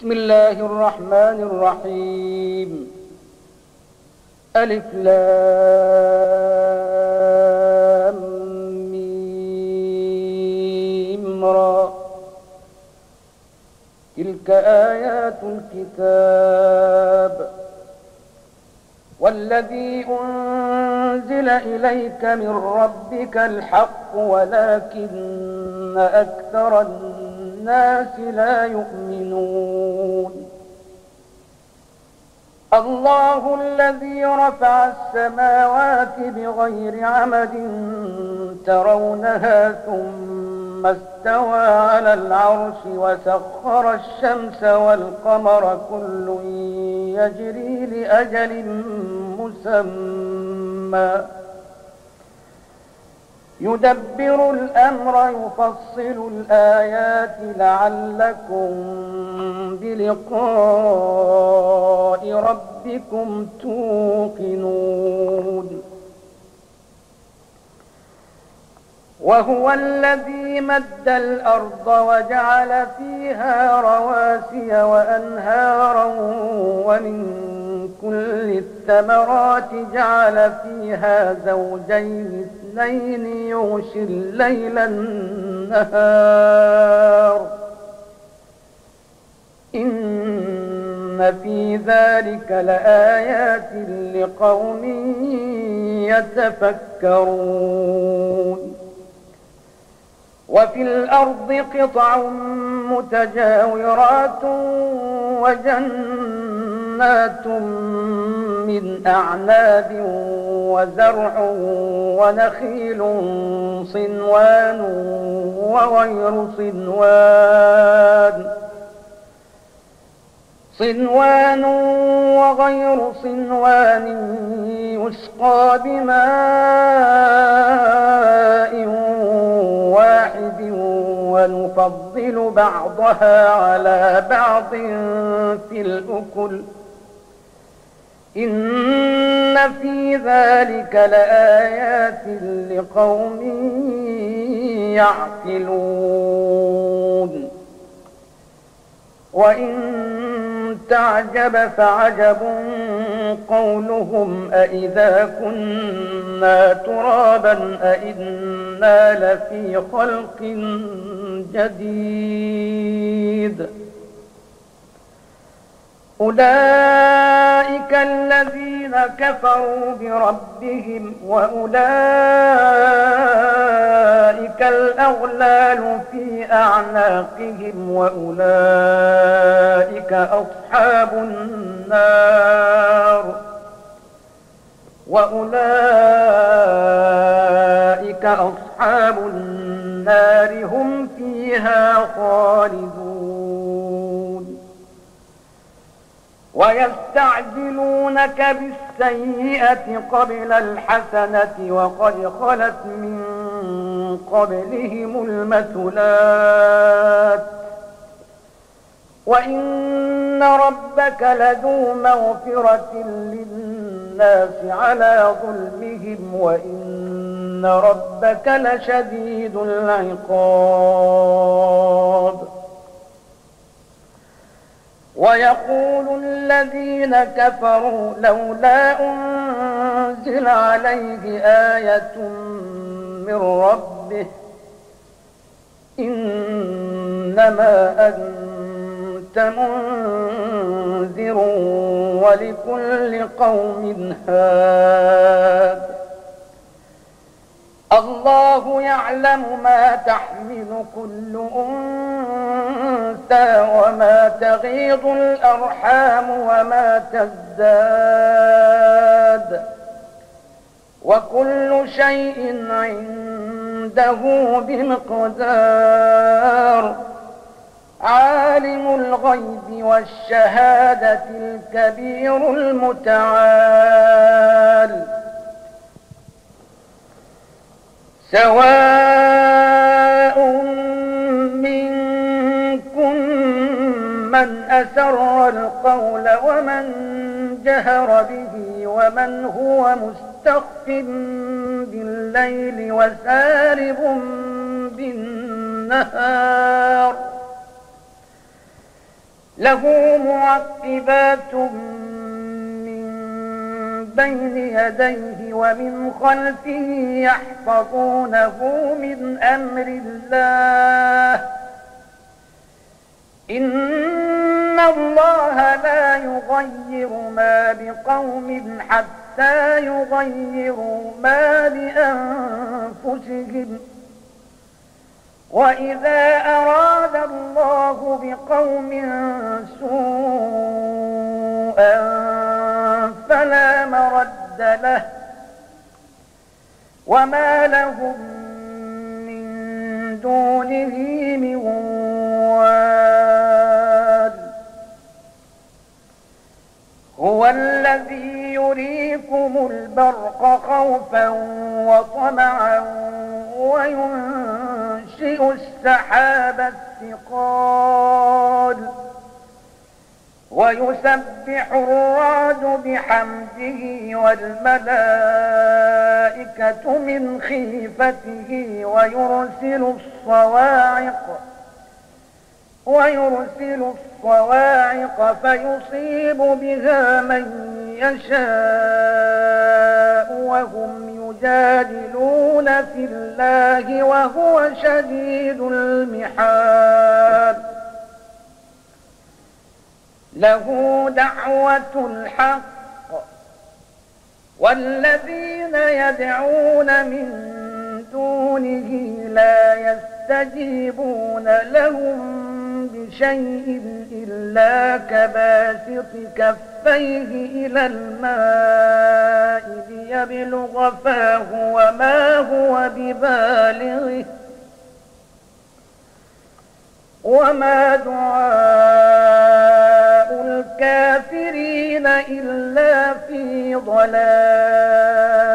بسم الله الرحمن الرحيم. ألف لام ميم را. تلك آيات الكتاب والذي أنزل إليك من ربك الحق ولكن أكثر الناس لا يؤمنون. الله الذي رفع السماوات بغير عمد ترونها ثم استوى على العرش وسخر الشمس والقمر كل يجري لأجل مسمى يدبر الأمر يفصل الآيات لعلكم بلقاء ربكم توقنون. وهو الذي مد الأرض وجعل فيها رواسي وأنهارا ومن كل الثمرات جعل فيها زوجين اثنين يغشي الليل النهار إن في ذلك لآيات لقوم يتفكرون. وفي الأرض قطع متجاورات وجنات من أعناب وزرع ونخيل صنوان وغير صنوان يسقى بماء واحد ونفضل بعضها على بعض في الأكل إن في ذلك لآيات لقوم يعقلون. وإن تعجب فعجب قولهم أإذا كنا ترابا أإنا لفي خلق جديد. أولئك الذين كفروا بربهم وأولئك الأغلال في أعناقهم وأولئك أصحاب النار هم فيها خالدون. ويستعجلونك بالسيئة قبل الحسنة وقد خلت من قبلهم المثلات وإن ربك لذو مغفرة للناس على ظلمهم وإن ربك لشديد العقاب. ويقول الذين كفروا لولا أنزل عليه آية من ربه إنما أنت منذر ولكل قوم هاد. الله يعلم ما تحمل كل أنثى وما تغيض الأرحام وما تزداد وكل شيء عنده بمقدار. عالم الغيب والشهادة الكبير المتعال. سواء منكم من أسر القول ومن جهر به ومن هو مستخف بالليل وسارب بالنهار له معقبات من بين يديه ومن خلفه يحفظونه من أمر الله إن الله لا يغير ما بقوم حتى يغيروا ما بأنفسهم وإذا أراد الله بقوم سوءا فلا مرد له وما لهم من دونه من وال هو الذي يريكم البرق خوفا وطمعا وينشئ السحاب الثقال ويسبح الرعد بحمده والملائكة من خيفته ويرسل الصواعق فيصيب بها من يشاء وهم يجادلون في الله وهو شديد المحال له دعوة الحق والذين يدعون من دونه لا يستجيبون لهم بشيء إلا كباسط كفيه إلى الماء ليبلغ فاه وما هو ببالغه وما دعاء الكافرين إلا في ضلال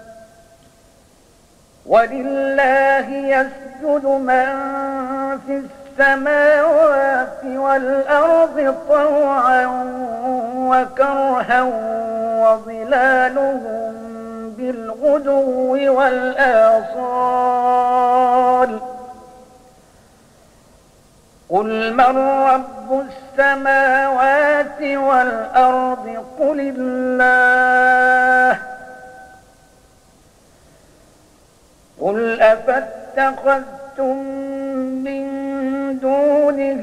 ولله يسجد من في السماوات والأرض طوعا وكرها وظلالهم بالغدو والآصال قل من رب السماوات والأرض قل الله قل أفاتخذتم من دونه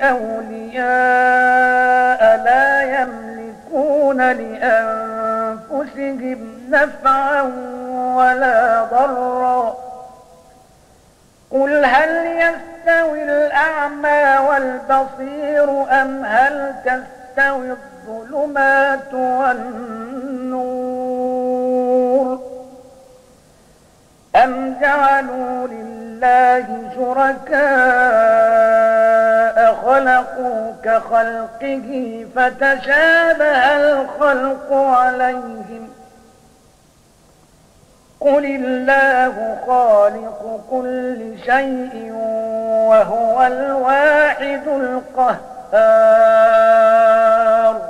أولياء لا يملكون لأنفسهم نفعا ولا ضرا قل هل يستوي الأعمى والبصير أم هل تستوي الظلمات والنور أم جعلوا لله شركاء خلقوا كخلقه فتشابه الخلق عليهم قل الله خالق كل شيء وهو الواحد القهار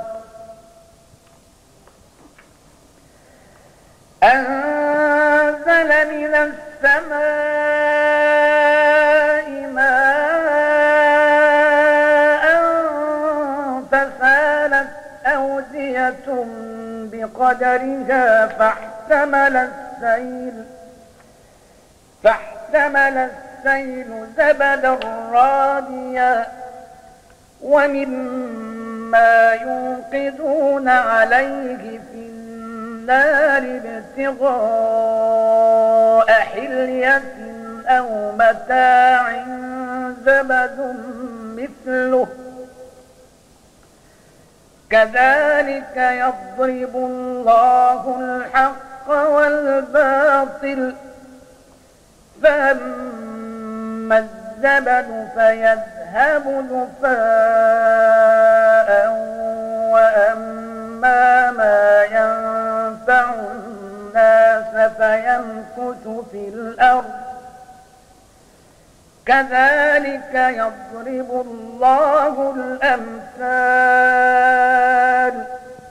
أنزل من السماء ماء فسالت أودية بقدرها فاحتمل السيل زبدا رابيا ومما يوقدون عليه في النار ابتغاء حلية أو متاع زبد مثله كذلك يضرب الله الحق والباطل فأما الزبد فيذهب جفاء وأما ما ينفع الناس فيمكث في الأرض كذلك يضرب الله الأمثال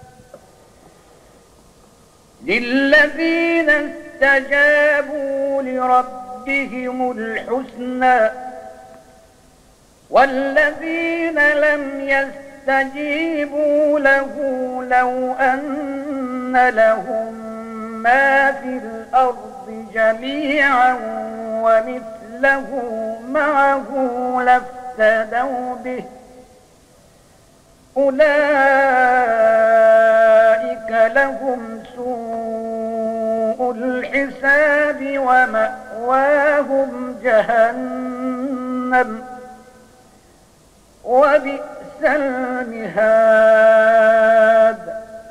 للذين استجابوا لربهم الحسنى والذين لم فليستجيبوا له لو أن لهم ما في الأرض جميعا ومثله معه لافتدوا به أولئك لهم سوء الحساب ومأواهم جهنم وبئس المهاد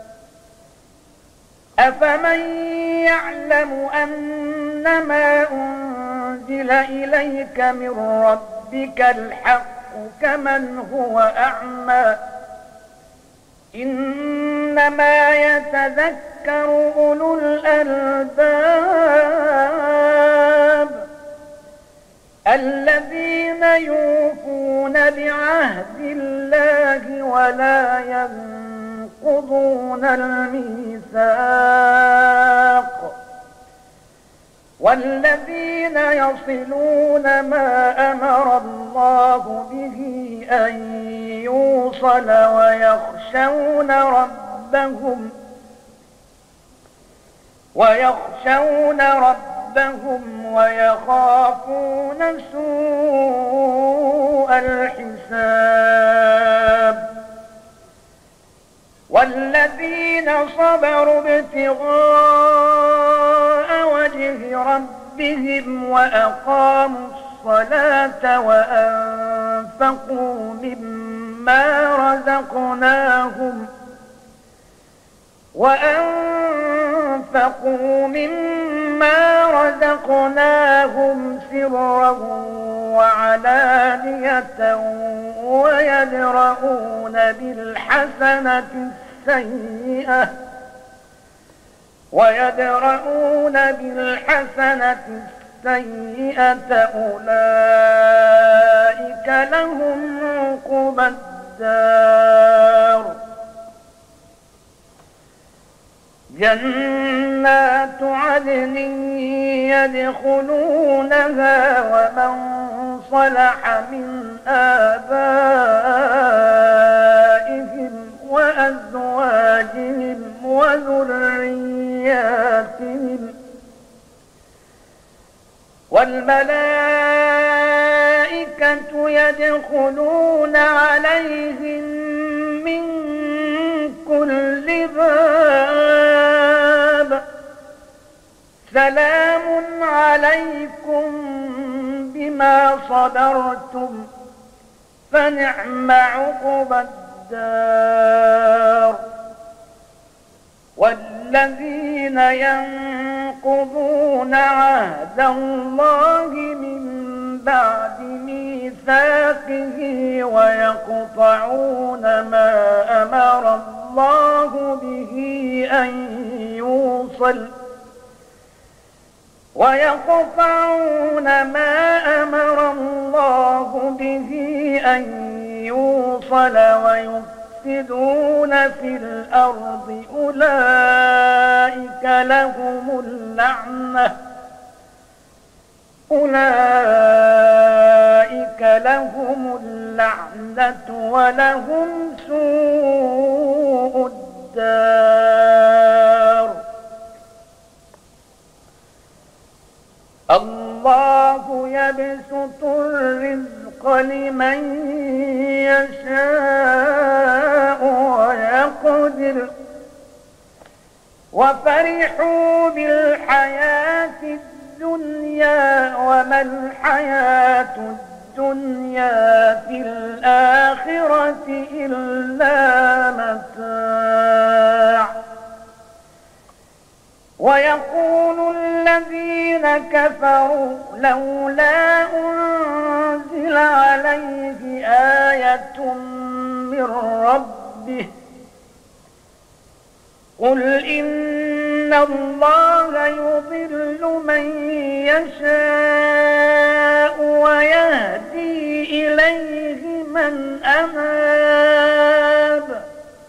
أفمن يعلم أنما أنزل إليك من ربك الحق كمن هو أعمى إنما يتذكر أولو الألباب الذين يوفون بعهد الله ولا ينقضون الميثاق والذين يصلون ما أمر الله به أن يوصل ويخشون ربهم ويخافون سوء الحساب والذين صبروا ابتغاء وجه ربهم وأقاموا الصلاة وأنفقوا مما رزقناهم سرا وعلانية ويدرؤون بالحسنة السيئة أولئك لهم عقبى الدار جنات عدن يدخلونها ومن صلح من آبائهم وأزواجهم وذرياتهم والملائكة يدخلون عليهم من كل باب سلام عليكم بما صبرتم فنعم عقبى الدار والذين ينقضون عهد الله من بعد ميثاقه ويقطعون ما أمر الله به أن يوصل ويفسدون في الأرض أولئك لهم اللعنة ولهم سوء الدار الله يبسط الرزق لمن يشاء ويقدر وفرحوا بالحياة الدنيا وما الحياة الدنيا في الآخرة إلا متاع ويقول الذين كفروا لولا أنزل عليه آية من ربه قل إن الله يضل من يشاء ويهدي إليه من أناب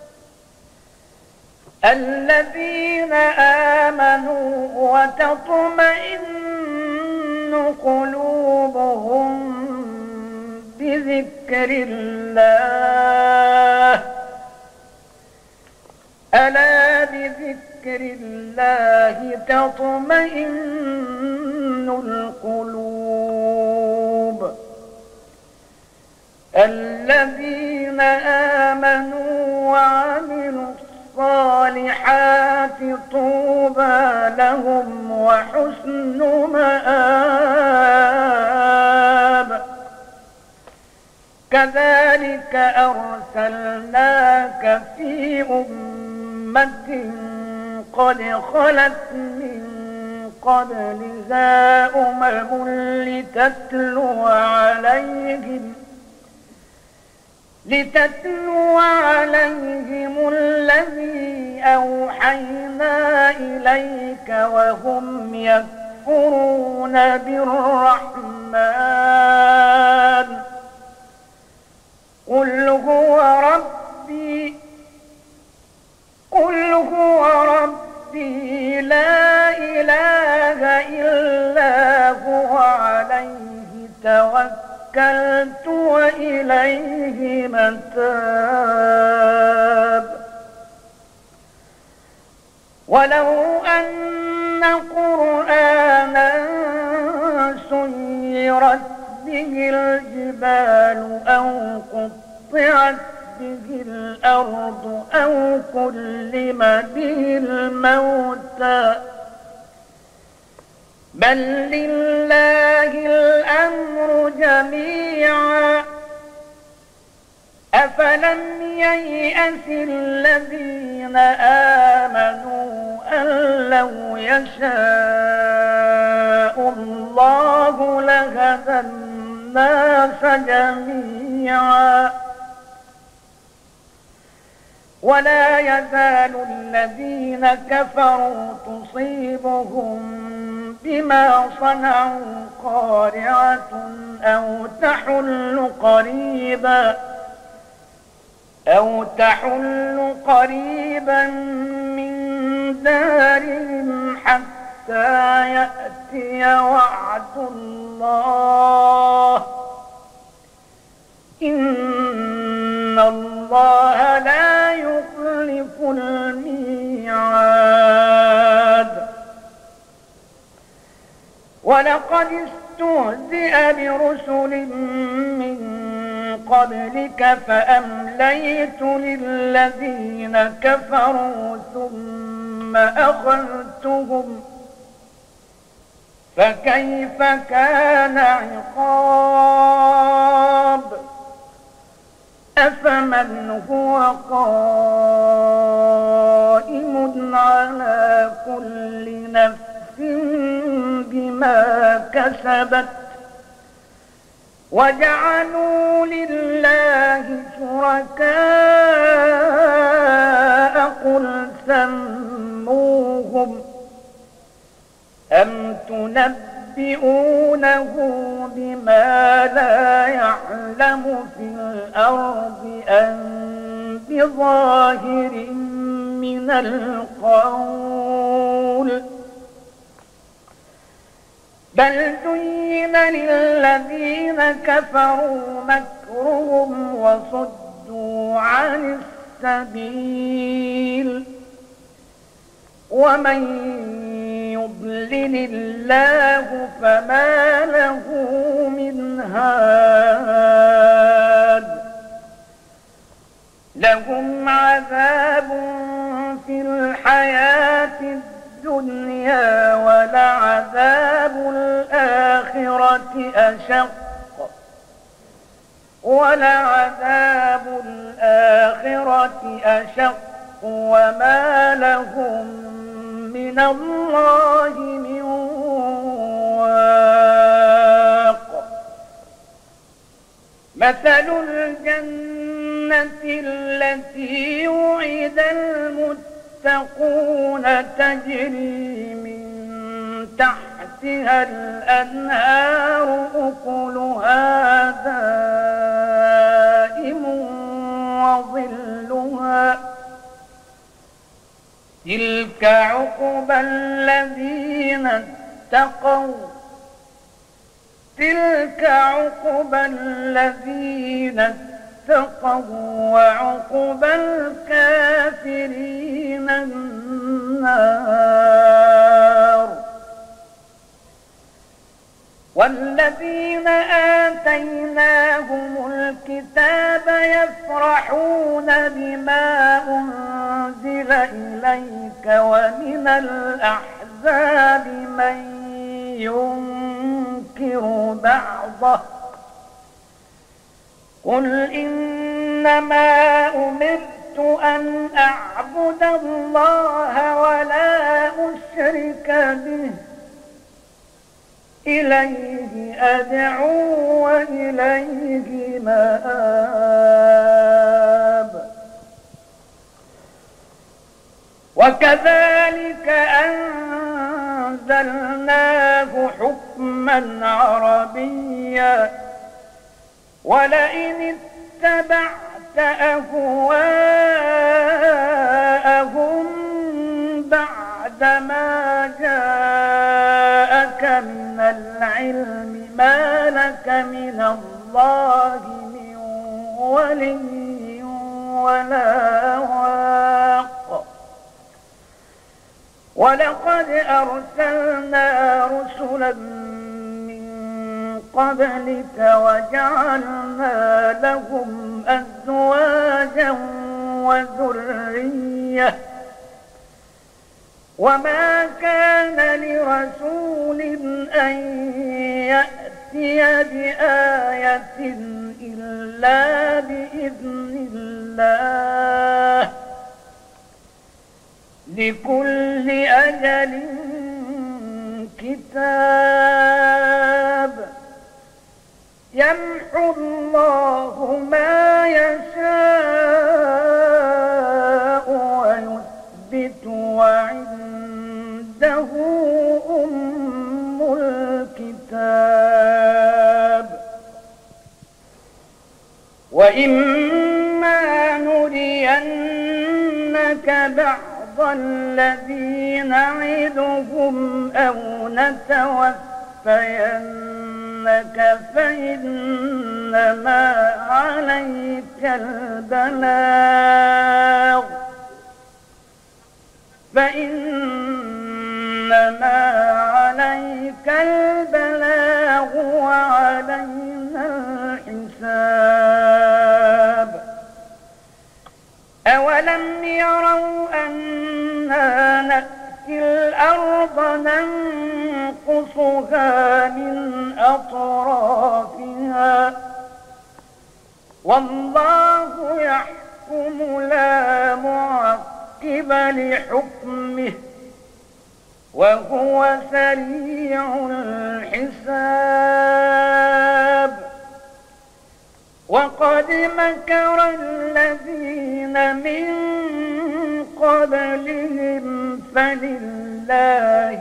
الذين آمنوا وتطمئن قلوبهم بذكر الله الله تطمئن القلوب الذين آمنوا وعملوا الصالحات طوبى لهم وحسن مآب كذلك أرسلناك في أمة قد خلت من قبلها لتتلو عليهم الذي أوحينا إليك وهم يكفرون بالرحمن قل هو ربي لا إله إلا هو عليه توكلت وإليه متاب ولو أن قرآنا سيرت به الجبال أو قطعت به الأرض أو كلم به الموتى بل لله الأمر جميعا أفلم ييأس الذين آمنوا أن لو يشاء الله لهدى الناس جميعا ولا يزال الذين كفروا تصيبهم بما صنعوا قارعة أو تحل قريبا من دارهم حتى يأتي وعد الله إن الله لا يخلف الميعاد ولقد استهزئ برسل من قبلك فأمليت للذين كفروا ثم أخذتهم فكيف كان عقاب أفمن هو قائم على كل نفس بما كسبت وجعلوا لله شركاء قل سموهم أم تنبئونه بما لا يعلم في الأرض أم بظاهر من القول بل زين للذين كفروا مكرهم وصدوا عن السبيل ومن يضلل الله فما له من هاد لهم عذاب في الحياة الدنيا ولعذاب الآخرة أشق وما لهم من الله من واق مثل الجنة التي وعد المتقون تجري من تحتها الأنهار أكلها دائم وظلها تلك عقبى الذين اتقوا وعقبى الكافرين النار. والذين آتيناهم الكتاب يفرحون بما أنزل إليك ومن الأحزاب من ينكر بعضه قل إنما أمرت أن أعبد الله ولا أشرك به إليه أدعو وإليه مآب وكذلك أنزلناه حكما عربيا ولئن اتبعت أهواءهم بعدما جاءك من العلم ما لك من الله من ولي ولا واق ولقد أرسلنا رسلا من قبلك وجعلنا لهم أزواجا وذرية وما كان لرسول أن يأتي بآية إلا بإذن الله لكل أجل كتاب يمحو الله ما يشاء ويثبت وعنده أم الكتاب وإما نرينك بعض الذي نعدهم أو نتوفينك فإنما عليك البلاغ وعلينا الحساب أولم يروا أنا نأتي الأرض ننقصها من أطرافها والله يحكم لا معقب لحكمه وهو سريع الحساب وقد مكر الذين من قبلهم فلله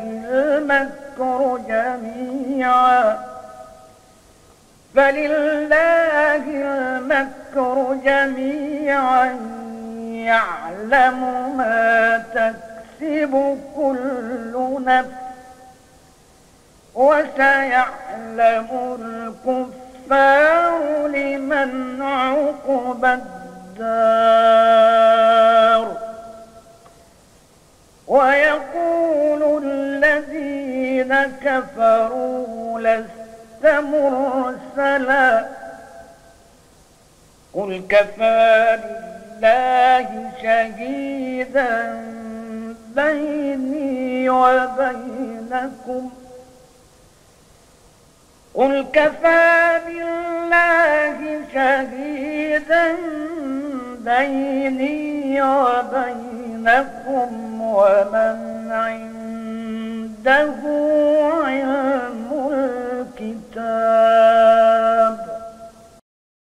المكر جميعا يعلم ما تكسب كل نفس وسيعلم الكفار لمن عقبى الدار ويقول الذين كفروا لست مرسلا قل كفى بالله شهيدا بيني وبينكم قل كفى بالله شهيدا بيني وبينكم ومن عنده علم الكتاب